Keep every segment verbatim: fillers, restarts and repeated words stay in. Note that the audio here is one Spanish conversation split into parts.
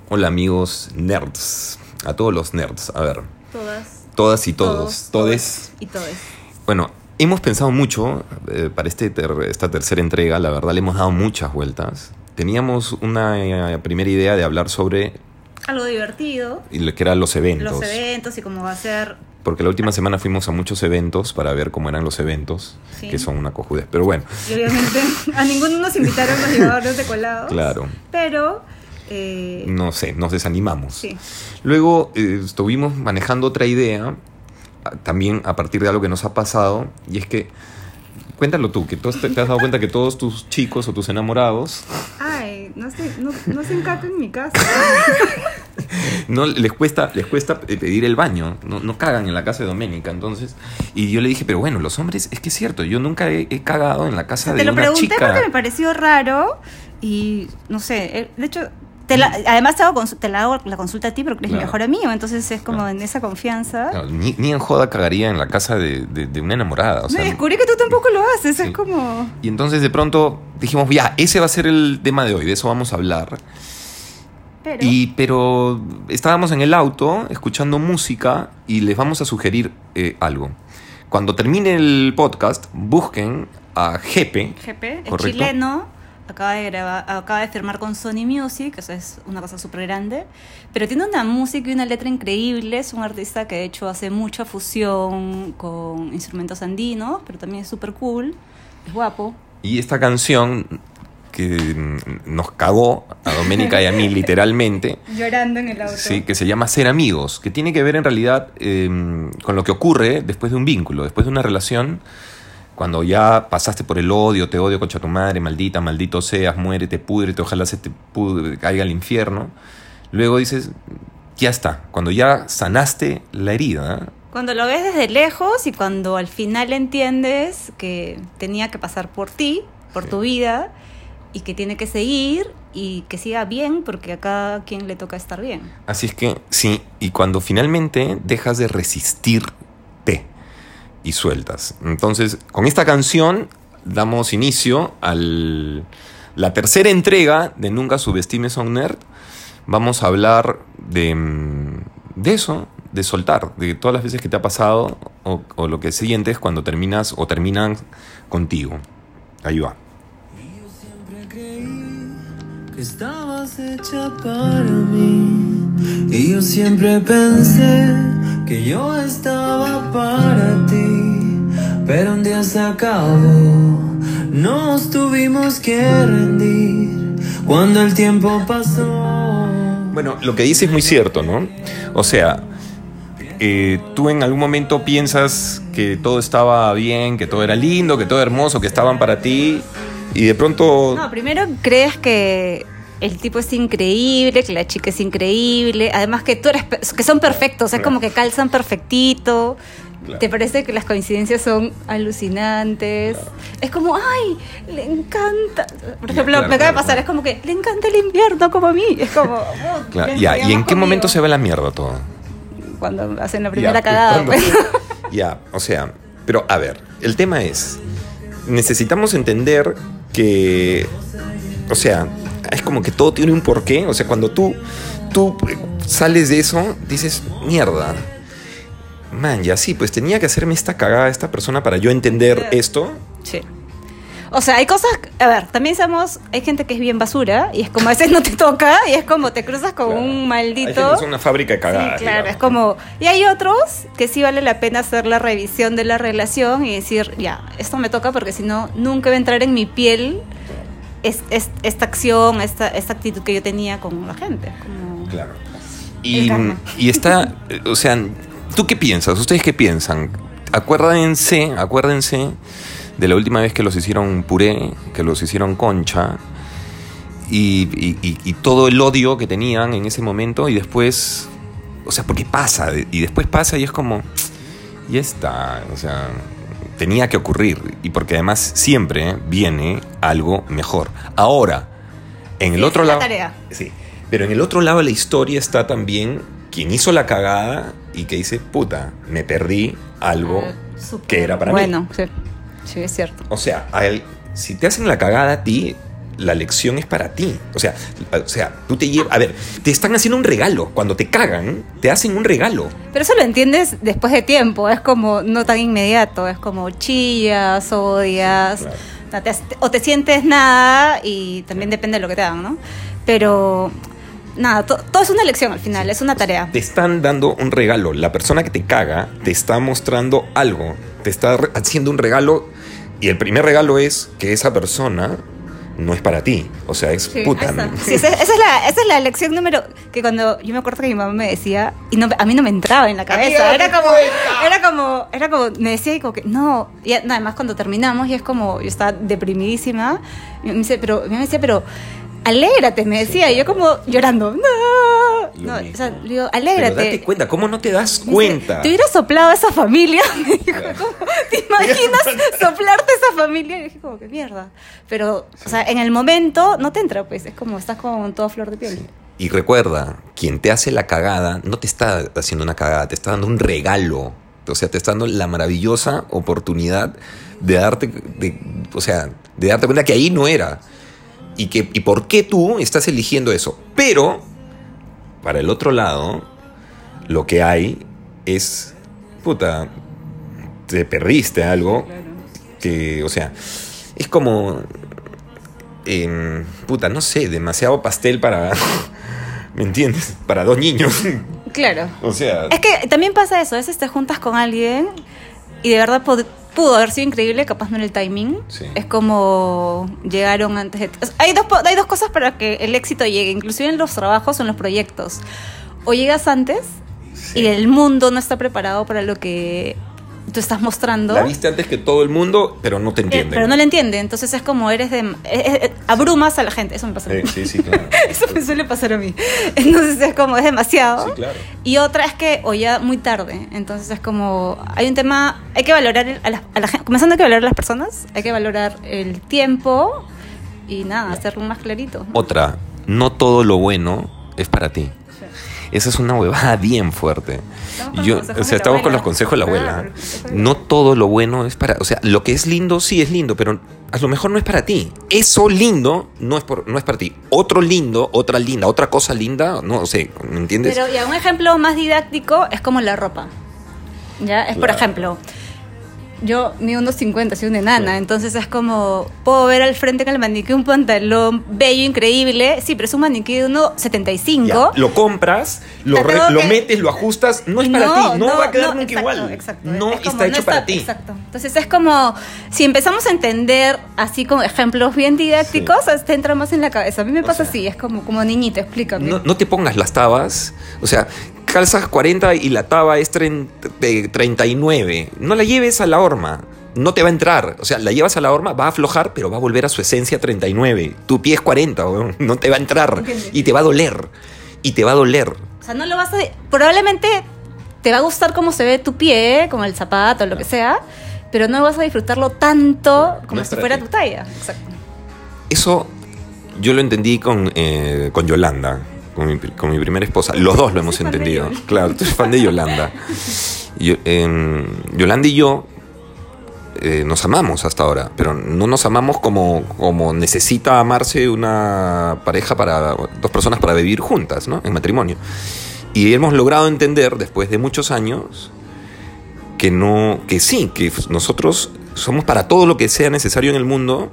Hola amigos nerds, a todos los nerds, a ver. Todas. Todas y todos, Todos, todes. Y todes. Bueno, hemos pensado mucho eh, para este ter- esta tercera entrega, la verdad le hemos dado muchas vueltas. Teníamos una eh, primera idea de hablar sobre Algo divertido. y lo que eran los eventos. Los eventos y cómo va a ser. Porque la última semana fuimos a muchos eventos para ver cómo eran los eventos, Sí. que son una cojudez. Pero bueno, Y obviamente a ninguno nos invitaron los llevadores de colados. claro, Pero. Eh, no sé, nos desanimamos. sí. Luego eh, estuvimos manejando otra idea, a- también a partir de algo que nos ha pasado, y es que, cuéntalo tú, que tú te te has dado cuenta que todos tus chicos o tus enamorados Ay, no se, no, no se encaca en mi casa. no les cuesta les cuesta pedir el baño, no, no cagan en la casa de Doménica, entonces, y yo le dije, pero bueno, los hombres, es que es cierto, yo nunca he, he cagado en la casa Te de lo una pregunté chica. porque me pareció raro. Y no sé, eh, de hecho. Te la, además te, hago cons- te la hago la consulta a ti porque eres mi Claro. mejor amigo, entonces es como Claro. en esa confianza. Claro, ni, ni en joda cagaría en la casa de, de- de una enamorada, o No, sea, y descubrí que tú tampoco lo haces, Sí. es como. y entonces de pronto dijimos, ya, ese va a ser el tema de hoy, de eso vamos a hablar. Pero. Y, pero estábamos en el auto escuchando música y les vamos a sugerir eh, algo. Cuando termine el podcast, busquen a Jepe. G P es Correcto. chileno, acaba de grabar, acaba de firmar con Sony Music, eso es una cosa súper grande, pero tiene una música y una letra increíble, es un artista que de hecho hace mucha fusión con instrumentos andinos, pero también es súper cool, es guapo. Y esta canción que mm, nos cagó a Doménica y a mí literalmente, Llorando en el auto. sí, que se llama Ser Amigos, que tiene que ver en realidad eh, con lo que ocurre después de un vínculo, después de una relación. Cuando ya pasaste por el odio, te odio, concha tu madre, maldita, maldito seas, muérete, púdrete, ojalá se te pudre, caiga al infierno. Luego dices, ya está, cuando ya sanaste la herida, ¿eh? Cuando lo ves desde lejos y cuando al final entiendes que tenía que pasar por ti, por Sí. tu vida, y que tiene que seguir y que siga bien, porque a cada quien le toca estar bien. Así es que sí, y cuando finalmente dejas de resistirte y sueltas. Entonces, con esta canción damos inicio a la tercera entrega de Nunca Subestimes a un Nerd. Vamos a hablar de, mm, de eso, de soltar, de todas las veces que te ha pasado o, o lo que sientes cuando terminas o terminan contigo. Ahí va. Y yo siempre creí que estabas hecha para mí. Y yo siempre pensé que yo estaba para ti. Pero un día se acabó, nos tuvimos que rendir cuando el tiempo pasó. Bueno, lo que dices es muy cierto, ¿no? O sea, eh, tú en algún momento piensas que todo estaba bien, que todo era lindo, que todo era hermoso, que estaban para ti, y de pronto... No, primero crees que el tipo es increíble, que la chica es increíble, además que tú eres, pe- que son perfectos, es Claro. como que calzan perfectito. Claro. Te parece que las coincidencias son alucinantes. Claro. Es como, ay, le encanta. Por ejemplo, Claro, me acaba claro, de pasar, claro. es como que le encanta el invierno como a mí. Es como, oh, Claro, ven, ya, te ¿y en llamas qué momento conmigo. se va la mierda todo? Cuando hacen la primera Ya, cagada. cuando- Pues. Ya, o sea, pero a ver, el tema es, necesitamos entender que, o sea, es como que todo tiene un porqué, o sea, cuando tú, tú sales de eso, dices, mierda, man, ya sí, pues tenía que hacerme esta cagada esta persona para yo entender esto. Sí. O sea, hay cosas, a ver, también somos, hay gente que es bien basura y es como a veces no te toca y es como te cruzas con Claro. un Hay maldito. gente que es una fábrica de cagadas. Sí, claro, digamos. es como... Y hay otros que sí vale la pena hacer la revisión de la relación y decir, ya, esto me toca porque si no, nunca va a entrar en mi piel es, es- esta acción, esta, esta actitud que yo tenía con la gente. Como... Claro. El Y, karma. y está, eh, o sea, ¿tú qué piensas? ¿Ustedes qué piensan? Acuérdense, acuérdense de la última vez que los hicieron puré, que los hicieron concha, y, y- y- y todo el odio que tenían en ese momento, y después, o sea, porque pasa, y después pasa y es como, ya está, o sea, tenía que ocurrir, y porque además siempre viene algo mejor. Ahora, en el Sí, otro esa es lado... la tarea. Sí, pero en el otro lado de la historia está también quien hizo la cagada y que dice, puta, me perdí algo Ah, súper que era para bueno, mí. sí, sí, es cierto. O sea, a él, si te hacen la cagada a ti, la lección es para ti. O sea, o sea, tú te llevas... A ver, te están haciendo un regalo. Cuando te cagan, te hacen un regalo. Pero eso lo entiendes después de tiempo. Es como no tan inmediato. Es como chillas, odias. Claro. O, sea, te, o te sientes nada y también depende de lo que te hagan, ¿no? Pero... Nada, to, todo es una lección al final, es una tarea. Te están dando un regalo. La persona que te caga te está mostrando algo. Te está re- haciendo un regalo. Y el primer regalo es que esa persona no es para ti. O sea, es Sí, puta. ahí está. Sí, esa, esa es la, esa es la lección número... Que cuando yo me acuerdo que mi mamá me decía... Y no, a mí no me entraba en la cabeza. Amiga, Era ¿qué como, cuenta? era como... Era como... Me decía y como que... No. Y nada más cuando terminamos y es como... Yo estaba deprimidísima. Y me dice, pero... Me decía, pero... Alégrate, me decía. Y yo como llorando. No. No, o sea, le digo, alégrate. Pero date cuenta, ¿cómo no te das Me dice, cuenta? ¿te hubieras soplado a esa familia? Me dijo, Claro. ¿cómo te imaginas soplarte a esa familia? Y dije, como que mierda. Pero, o sea, en el momento no te entra, pues. Es como, estás con toda flor de piel. Y recuerda, quien te hace la cagada no te está haciendo una cagada, te está dando un regalo. O sea, te está dando la maravillosa oportunidad de darte, de, o sea, de darte cuenta que ahí no era. Y, que, y por qué tú estás eligiendo eso. Pero, para el otro lado, lo que hay es, puta, te perdiste algo que, o sea, es como, eh, puta, no sé, demasiado pastel para, ¿me entiendes? Para dos niños. Claro. O sea, Es que también pasa eso. A veces te juntas con alguien y de verdad pod- pudo haber sido increíble, capaz no en el timing. Sí. Es como llegaron antes de... o sea, hay, dos, po- hay dos cosas para que el éxito llegue, inclusive en los trabajos o en los proyectos. O llegas antes sí. y el mundo no está preparado para lo que tú estás mostrando. La viste antes que todo el mundo, pero no te Eh, entienden. pero no le entiende, entonces es como eres de... eh, eh, abrumas a la gente, eso me pasa a mí. Eh, sí, sí, claro. Eso me suele pasar a mí. Entonces es como, es demasiado. Sí, claro. Y otra es que, o ya muy tarde. Entonces es como, hay un tema, hay que valorar el- a la, a la gente, comenzando hay que valorar a las personas, hay que valorar el tiempo y nada, hacerlo más clarito. Otra, no todo lo bueno es para ti. Esa es una huevada bien fuerte. Estamos con Yo, los consejos o sea, de la estamos con abuela. los consejos de la abuela. Claro, los consejos de la No todo lo bueno es para... O sea, lo que es lindo sí es lindo, pero a lo mejor no es para ti. Eso lindo no es, por, no es para ti. Otro lindo, otra linda, otra cosa linda, no sé, ¿me entiendes? Pero ya un ejemplo más didáctico es como la ropa. ¿Ya? Es por Claro. ejemplo, yo mido unos cincuenta, soy una enana, Claro. entonces es como, puedo ver al frente en el maniquí un pantalón bello, increíble, sí, pero es un maniquí de uno setenta y cinco. Ya, lo compras, lo, La re- tengo lo que- metes, lo ajustas, no es para ti, no, va a quedar nunca exacto, igual. Exacto, no es como, está hecho para ti. Exacto. Entonces es como, si empezamos a entender así con ejemplos bien didácticos, Sí. te entra más en la cabeza. A mí me O pasa sea, así, es como, como niñito, explícame. No, no te pongas las tabas, o sea, calzas cuarenta y la taba es treinta, de treinta y nueve. No la lleves a la horma, no te va a entrar. O sea, la llevas a la horma, va a aflojar, pero va a volver a su esencia treinta y nueve. Tu pie es cuarenta, weón, no te va a entrar. ¿Entiendes? Y te va a doler. Y te va a doler. O sea, no lo vas a... Probablemente te va a gustar cómo se ve tu pie, como el zapato, lo que sea, pero no vas a disfrutarlo tanto como No es si para fuera ti. tu talla. Exacto. Eso yo lo entendí con, eh, con Yolanda, con mi, con mi primera esposa. Los dos lo hemos Soy fan de entendido. Yol. Claro, tú eres fan de Yolanda. Yo, eh, Yolanda y yo eh, nos amamos hasta ahora, pero no nos amamos como, como necesita amarse una pareja para dos personas para vivir juntas, ¿no? En matrimonio. Y hemos logrado entender después de muchos años que no, que sí, que nosotros somos para todo lo que sea necesario en el mundo,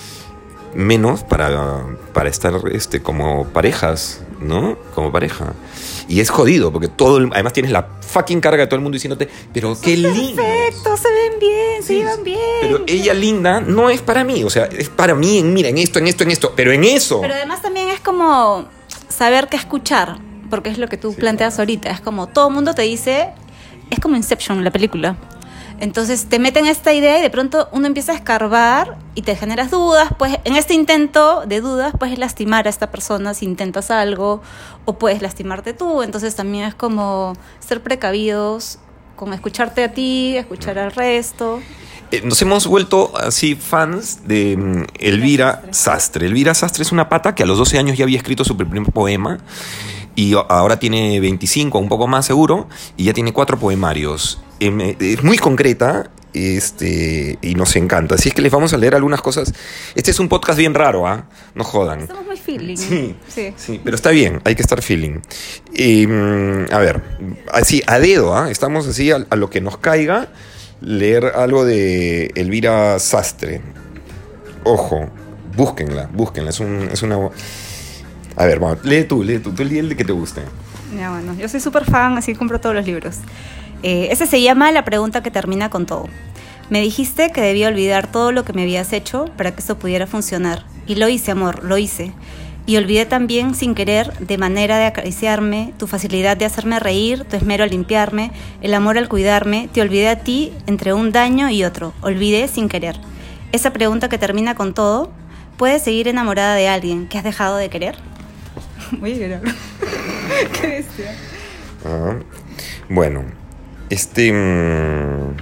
menos para, para estar este, como parejas, ¿no? Como pareja. Y es jodido, porque todo el- además tienes la fucking carga de todo el mundo diciéndote, pero qué lindo. Perfecto, se ven bien, se llevan bien. Pero ella linda no es para mí, o sea, es para mí en, mira, en esto, en esto, en esto, pero en eso. Pero además también es como saber qué escuchar, porque es lo que tú Sí, planteas claro. ahorita. Es como todo el mundo te dice, es como Inception, la película. Entonces te meten esta idea y de pronto uno empieza a escarbar y te generas dudas. Pues en este intento de dudas puedes lastimar a esta persona si intentas algo, o puedes lastimarte tú. Entonces también es como ser precavidos con escucharte a ti, escuchar al resto. Eh, Nos hemos vuelto así fans de mm, Elvira Sastre. Elvira Sastre es una pata que a los doce años ya había escrito su primer poema y a- ahora tiene veinticinco, un poco más seguro, y ya tiene cuatro poemarios. Em, eh, Es muy concreta Este, y nos encanta. Así es que les vamos a leer algunas cosas. Este es un podcast bien raro, ¿ah? ¿eh? No jodan. Estamos muy feeling. Sí, sí, sí, pero está bien, hay que estar feeling. Y, a ver, así, a dedo, ¿ah? ¿eh? Estamos así a, a lo que nos caiga, leer algo de Elvira Sastre. Ojo, búsquenla, búsquenla. Es, un, es una... A ver, vamos, lee tú, lee tú, tú lee el de que te guste. Ya, bueno, yo soy súper fan, así compro todos los libros. Eh, ese se llama La pregunta que termina con todo. Me dijiste que debía olvidar todo lo que me habías hecho para que esto pudiera funcionar. Y lo hice, amor, lo hice. Y olvidé también, sin querer, de manera de acariciarme, tu facilidad de hacerme reír, tu esmero al limpiarme, el amor al cuidarme. Te olvidé a ti entre un daño y otro. Olvidé sin querer. Esa pregunta que termina con todo, ¿puedes seguir enamorada de alguien que has dejado de querer? Voy a llorar. Qué bestia. Ah, bueno, este... Mmm,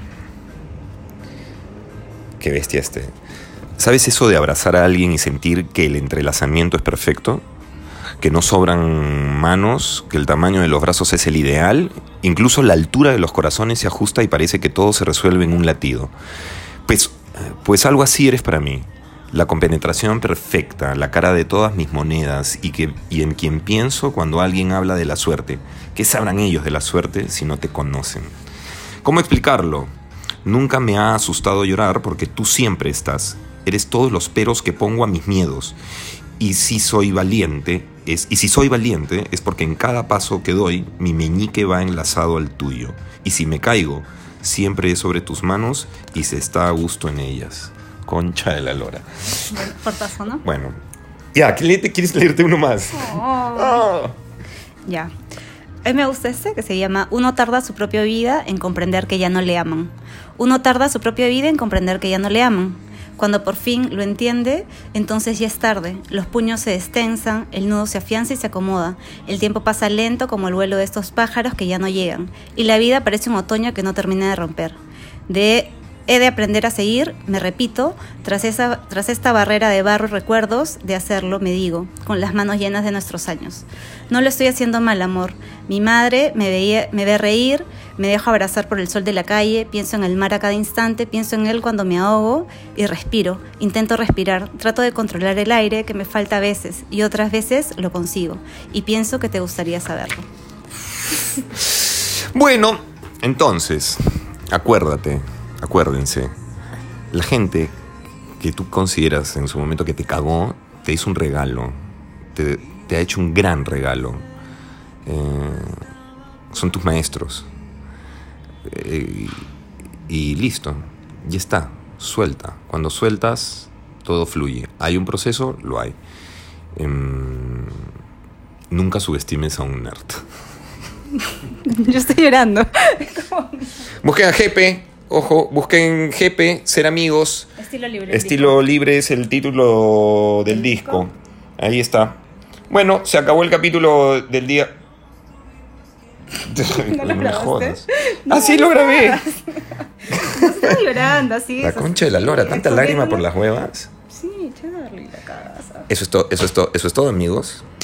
qué bestia este. ¿Sabes eso de abrazar a alguien y sentir que el entrelazamiento es perfecto? Que no sobran manos, que el tamaño de los brazos es el ideal, incluso la altura de los corazones se ajusta y parece que todo se resuelve en un latido. Pues, pues algo así eres para mí. La compenetración perfecta, la cara de todas mis monedas y, que, y en quien pienso cuando alguien habla de la suerte. ¿Qué sabrán ellos de la suerte si no te conocen? ¿Cómo explicarlo? Nunca me ha asustado llorar porque tú siempre estás. Eres todos los peros que pongo a mis miedos. Y si soy valiente, es, y si soy valiente es porque en cada paso que doy mi meñique va enlazado al tuyo. Y si me caigo, siempre es sobre tus manos y se está a gusto en ellas. Concha de la lora. Bueno, portazo, ¿no? Bueno. Ya, ¿quieres leerte uno más? Oh. Oh. Ya. A mí me gusta este que se llama Uno tarda su propia vida en comprender que ya no le aman. Uno tarda su propia vida en comprender que ya no le aman. Cuando por fin lo entiende, entonces ya es tarde. Los puños se destensan, el nudo se afianza y se acomoda. El tiempo pasa lento como el vuelo de estos pájaros que ya no llegan. Y la vida parece un otoño que no termina de romper. De... He de aprender a seguir, me repito, tras, esa, tras esta barrera de barro y recuerdos, de hacerlo, me digo, con las manos llenas de nuestros años. No lo estoy haciendo mal, amor. Mi madre me, veía, me ve reír, me dejo abrazar por el sol de la calle, pienso en el mar a cada instante, pienso en él cuando me ahogo y respiro. Intento respirar, trato de controlar el aire que me falta a veces y otras veces lo consigo. Y pienso que te gustaría saberlo. Bueno, entonces, acuérdate. Acuérdense, la gente que tú consideras en su momento que te cagó, te hizo un regalo, te, te ha hecho un gran regalo. Eh, son tus maestros. Eh, y, y listo, ya está, suelta. Cuando sueltas, todo fluye. ¿Hay un proceso? Lo hay. Eh, nunca subestimes a un nerd. Yo estoy llorando. Busquen a Jepe. Ojo, busquen G P, Ser Amigos. Estilo libre. Estilo libre es el título del disco? disco. Ahí está. Bueno, se acabó el capítulo del día. ¿No lo me jodas. No, ah, sí, lo grabé. No estoy llorando, así. La concha de la lora, tanta lágrima por las huevas. Sí, Charlie, la casa. Eso es todo, eso es todo, eso es todo, amigos.